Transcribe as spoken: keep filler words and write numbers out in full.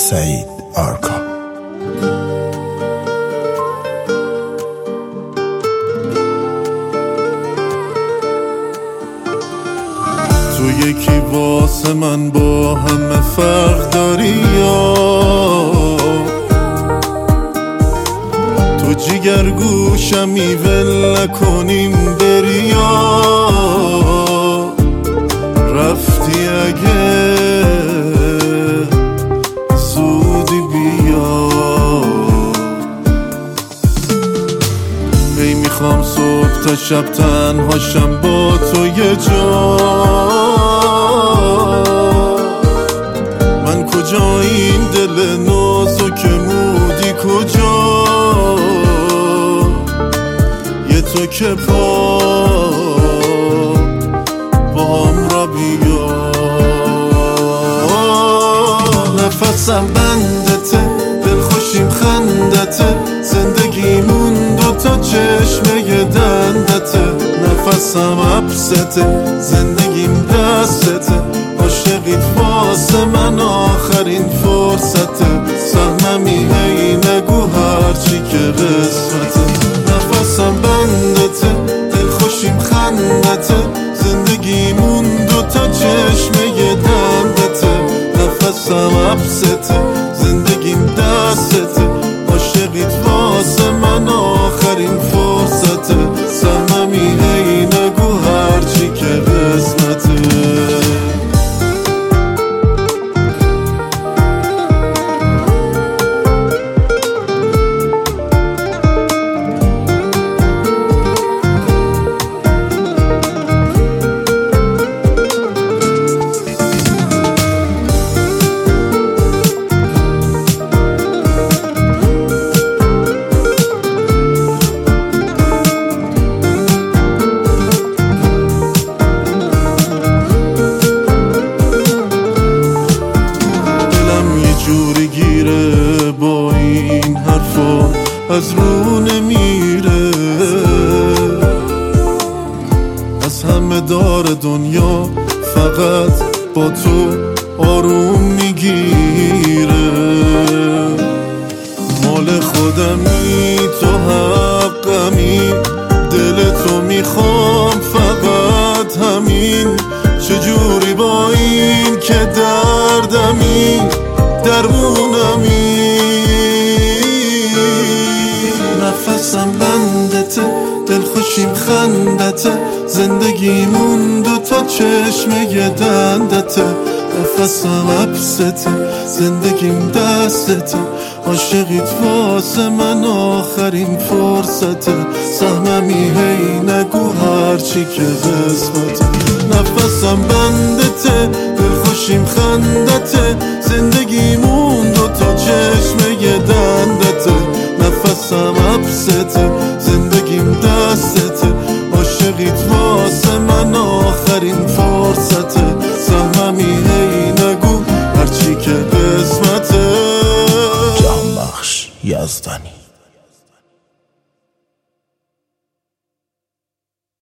سعید آرکا. تو یکی واسه من با همه فرق داری یا تو جیگر گوشمی ول نکنیم بری یا رفتی اگه زودی بیا. ای میخوام صبح تا شب تنهاشم با تو یه جا. من کجا این دل نازک مودی کجا یه تو که پا با هم را بیا. نفسم بندته دلخوشیم خندته زندگیمون دوتا چشمه دندته. نفسم عبسته زندگیم دستته عاشقیت واسه من آخرین فرصته. سهممی هی نگو هرچی که قسمته. نفسم بندته دلخوشیم خندته زندگیمون دوتا چشمه دندته. نفسم عبسته زندگیم دستته عاشقیت واسه من آخرین فرصته. سهممی هی نگو هرچی که قسمته. جوری گیره با این حرفا از رو نمیره. از همه دار دنیا فقط با تو آروم میگیره. مال خودمی تو حقمی دل تو میخوام فقط همین. چجوری با این که دردمی درمونمی. نفسم بندته دلخوشیم خندته زندگیمون دوتا چشمه دندته. نفسم عبسته زندگیم دستته عاشقیت واسه من آخرین فرصته. سهممی هی نگو هرچی که قسمته. نفسم بندته دلخوشیم خندته زندگیمون دوتا چشمه دندته. نفسم عبسته زندگیم دستته عاشقیت واسه من آخرین فرصته. سهممی هی نگو هرچی که قسمته. جانبخش یزدانی.